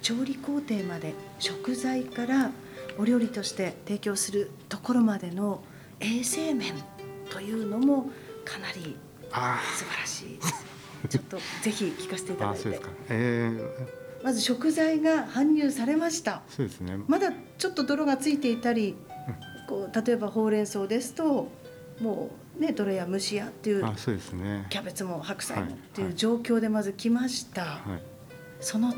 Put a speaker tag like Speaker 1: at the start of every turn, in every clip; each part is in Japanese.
Speaker 1: 調理工程まで、食材からお料理として提供するところまでの衛生面というのもかなり素晴らしいです。ちょっとぜひ聞かせていただいて。
Speaker 2: そうですか。
Speaker 1: まず食材が搬入されました。
Speaker 2: そうですね。
Speaker 1: まだちょっと泥がついていたり、例えばほうれん草ですともうね、泥や虫やっていう、
Speaker 2: そうですね、
Speaker 1: キャベツも白菜もっていう状況でまず来ました。その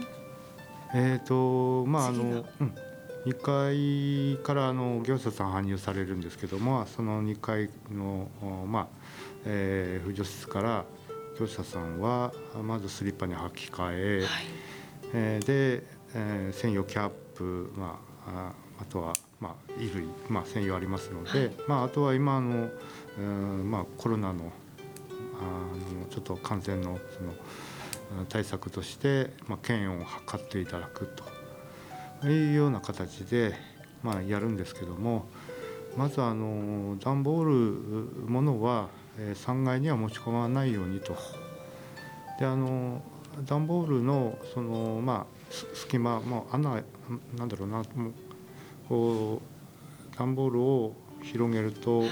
Speaker 2: 2階から業者さん搬入されるんですけども、その2階の、扶助室から業者さんはまずスリッパに履き替え、で、専用キャップ、あとは、衣類、専用ありますので、あとは今コロナのちょっと感染の対策として、検温を測っていただくというような形で、やるんですけども、まず段ボールものは3階には持ち込まないようにと。で段ボールの隙間、穴、なんだろうな、こう段ボールを広げると、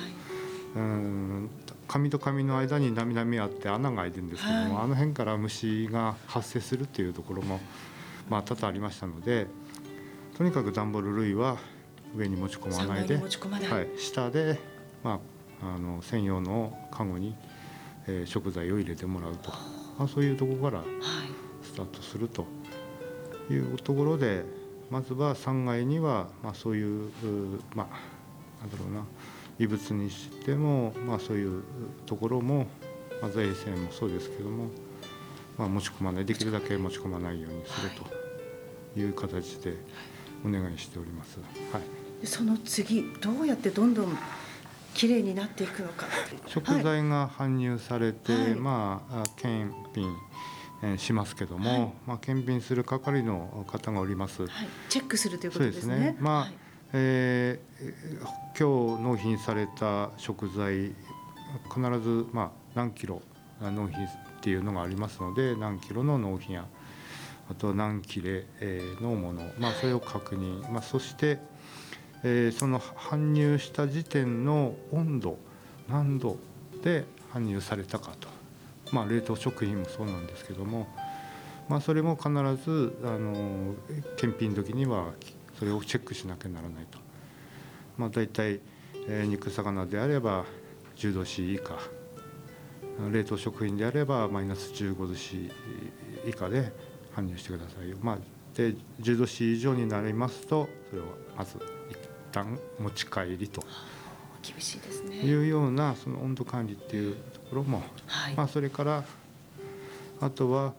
Speaker 2: 紙と紙の間になみなみあって穴が開いてるんですけども、あの辺から虫が発生するっていうところも多々ありましたので、とにかく段ボール類は上に持ち込まないで、下で、専用のカゴに、食材を入れてもらうと、そういうところからスタートするというところで、まずは3階には、そういう、なんだろうな、異物にしても、そういうところも、まず衛生もそうですけども、持ち込まない、できるだけ持ち込まないようにするという形でお願いしております。
Speaker 1: その次どうやってどんどんきれいになっていくのか。
Speaker 2: 食材が搬入されて、検品しますけども、検品する係の方がおります。
Speaker 1: チェックするということですね。
Speaker 2: そうですね。今日納品された食材必ず何キロ納品っていうのがありますので、何キロの納品や、あと何切れのもの、それを確認、そしてその搬入した時点の温度、何度で搬入されたかと、冷凍食品もそうなんですけども、それも必ず検品時にはそれをチェックしなきゃならないと。だいたい肉魚であれば10度 C 以下、冷凍食品であればマイナス15度 C 以下で搬入してくださいよ。で10度 C 以上になりますと、それをまず一旦持ち帰りと
Speaker 1: 厳しいですね。
Speaker 2: いうような、その温度管理っていうところも、それからあとは、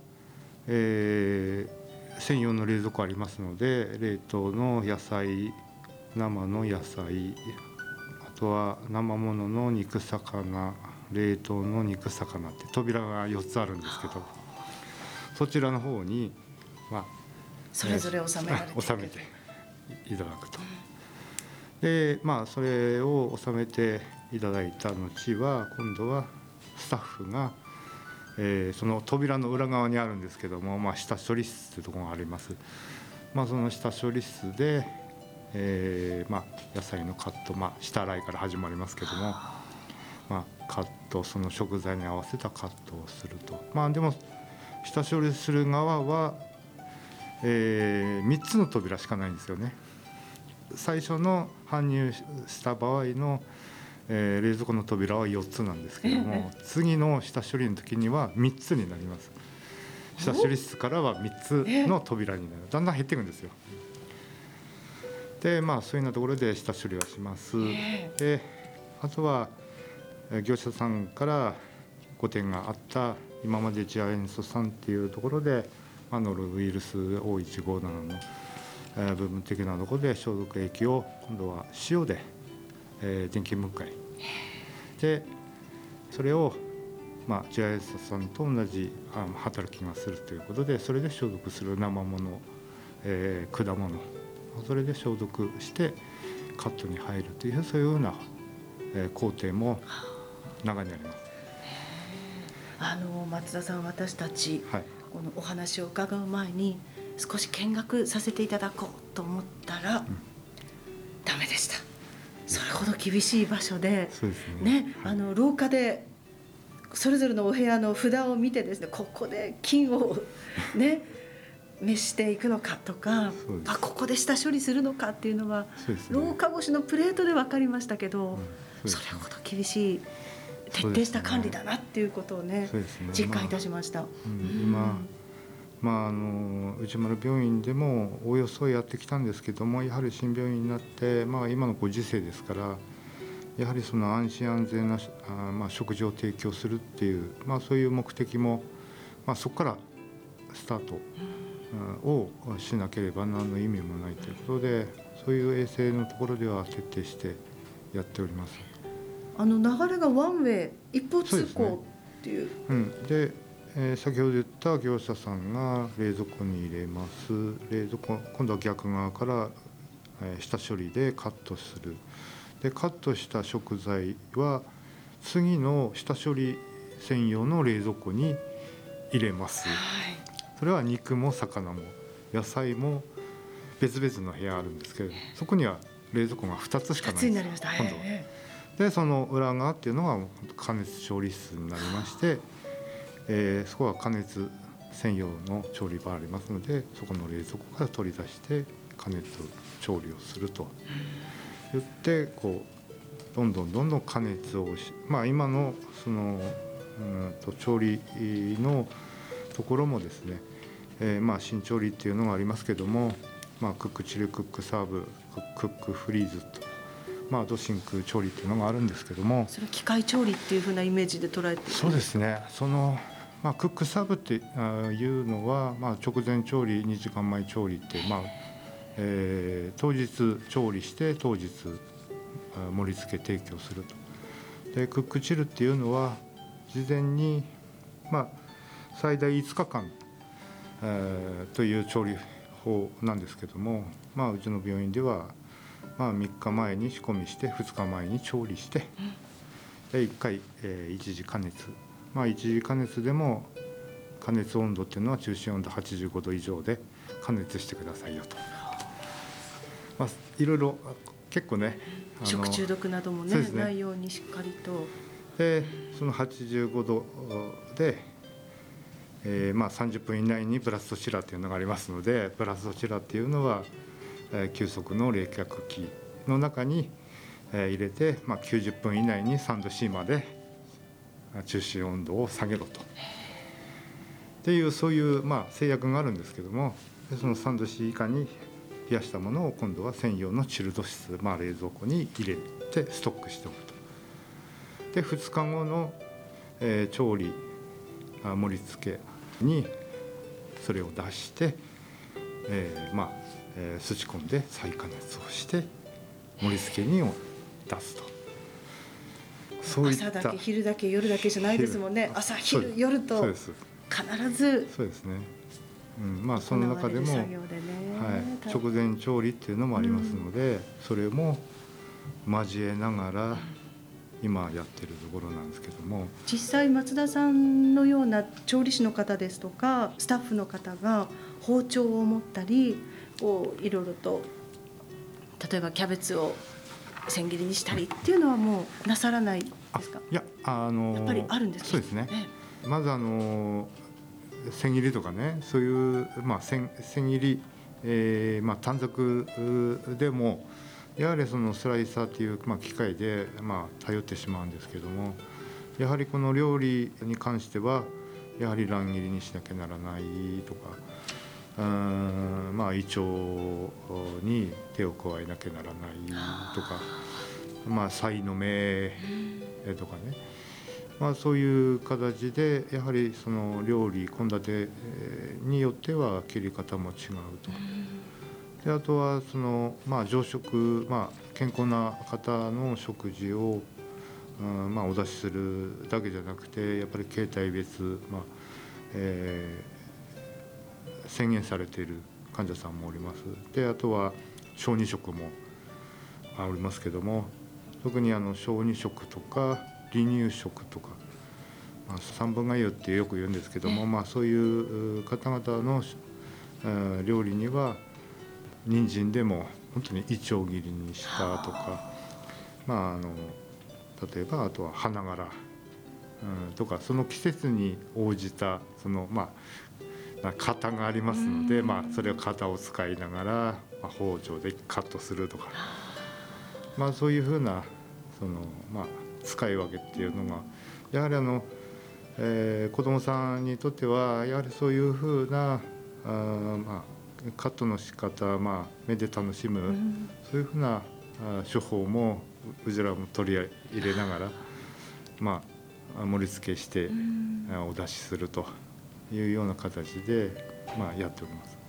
Speaker 2: 専用の冷蔵庫ありますので、冷凍の野菜、生の野菜、あとは生ものの肉魚、冷凍の肉魚って扉が4つあるんですけど、そちらの方に、
Speaker 1: それぞれ収められて
Speaker 2: 収めていただくと。でそれを収めていただいた後は、今度はスタッフが、その扉の裏側にあるんですけども、下処理室というところがあります。その下処理室で、野菜のカット、下洗いから始まりますけども、カット、その食材に合わせたカットをすると。でも下処理する側は、3つの扉しかないんですよね。最初の搬入した場合の、冷蔵庫の扉は4つなんですけども、次の下処理の時には3つになります。下処理室からは3つの扉になる。だんだん減っていくんですよ。でそういうようなところで下処理はします。であとは業者さんからご点があった今までジアエンソさんっていうところでノロウイルス O157 の部分的なところで消毒液を今度は塩で、電気分解で、それをジアエンソさんと同じ働きがするということで、それで消毒する生もの、果物、それで消毒してカットに入るという、そういうような工程も中にあります。
Speaker 1: 松田さん、私たち、 このお話を伺う前に少し見学させていただこうと思ったら、ダメでした。それほど厳しい場所で、
Speaker 2: そうですね、
Speaker 1: 廊下でそれぞれのお部屋の札を見てですね、ここで金をね召していくのかとか、ここで下処理するのかっていうのは、廊下越しのプレートで分かりましたけど、それほど厳しい徹底した管理だなっていうことをね、実感いたしました。
Speaker 2: 今内丸病院でもおおよそやってきたんですけども、やはり新病院になって、今のご時世ですから、やはりその安心安全な食事を提供するっていう、そういう目的も、そこからスタートをしなければ何の意味もないということで、そういう衛生のところでは徹底してやっております。
Speaker 1: 流れがワンウェイ、一方通行っていう。
Speaker 2: で、先ほど言った業者さんが冷蔵庫に入れます。冷蔵庫、今度は逆側から、下処理でカットする。でカットした食材は次の下処理専用の冷蔵庫に入れます。それは肉も魚も野菜も別々の部屋あるんですけど、そこには冷蔵庫が2つしかないんです。今度はでその裏側っていうのが加熱調理室になりまして、そこは加熱専用の調理場ありますので、そこの冷蔵庫から取り出して加熱調理をすると言って、こうどんどん加熱をし、今のその調理のところもですね、新調理っていうのがありますけども、クックチル、クックサーブ、クックフリーズと、あと真空調理っていうのがあるんですけども、
Speaker 1: それ機械調理っていう風なイメージで捉えている。
Speaker 2: そうですね。クックサーブっていうのは、直前調理、2時間前調理って、当日調理して当日盛り付け提供すると。でクックチルっていうのは事前に、最大5日間、という調理法なんですけども、うちの病院では、3日前に仕込みして2日前に調理して、1回、一次加熱、一次加熱でも加熱温度っていうのは中心温度85度以上で加熱してくださいよと。いろいろ結構ね、
Speaker 1: 食中毒などもね、ないようにしっかりと。
Speaker 2: でその85度で、30分以内にブラストチラーっていうのがありますので、ブラストチラーっていうのは、急速の冷却器の中に、入れて、90分以内に3度 C まで中心温度を下げろとっていう、そういう、制約があるんですけども、その3度 C 以下に冷やしたものを今度は専用のチルド室、冷蔵庫に入れてストックしておくと。で2日後の、調理盛り付けにそれを出して、すち込んで再加熱をして盛り付けに出すと。そういった
Speaker 1: 朝だけ昼だけ夜だけじゃないですもんね。朝昼夜と必ず。
Speaker 2: そうですね。その中でも、直前調理っていうのもありますので、それも交えながら今やってるところなんですけども、
Speaker 1: 実際松田さんのような調理師の方ですとかスタッフの方が包丁を持ったり、こういろいろと例えばキャベツを千切りにしたりっていうのはもうなさらないですか？
Speaker 2: いや、や
Speaker 1: っぱりあるんですか？
Speaker 2: そうですね。まず千切りとかね、そういう、千切り、短冊でもやはりそのスライサーという、機械で、頼ってしまうんですけども、やはりこの料理に関してはやはり乱切りにしなきゃならないとか、胃腸に手を加えなきゃならないとか、菜の芽とかね、そういう形でやはりその料理献立によっては切り方も違うと。であとはその、常食、健康な方の食事を、お出しするだけじゃなくて、やっぱり形態別、宣言されている患者さんもおります。であとは小児食もありますけども、特に小児食とか離乳食とか、 三分がゆってよく言うんですけども、そういう方々の料理には人参でも本当にいちょう切りにしたとか、例えばあとは花柄、とかその季節に応じた型がありますので、それを型を使いながら、包丁でカットするとか、そういうふうな使い分けっていうのがやはり子どもさんにとってはやはりそういうふうなカットの仕方、目で楽しむ、そういうふうな手法もうちらも取り入れながら、盛り付けしてお出しするというような形でやっております。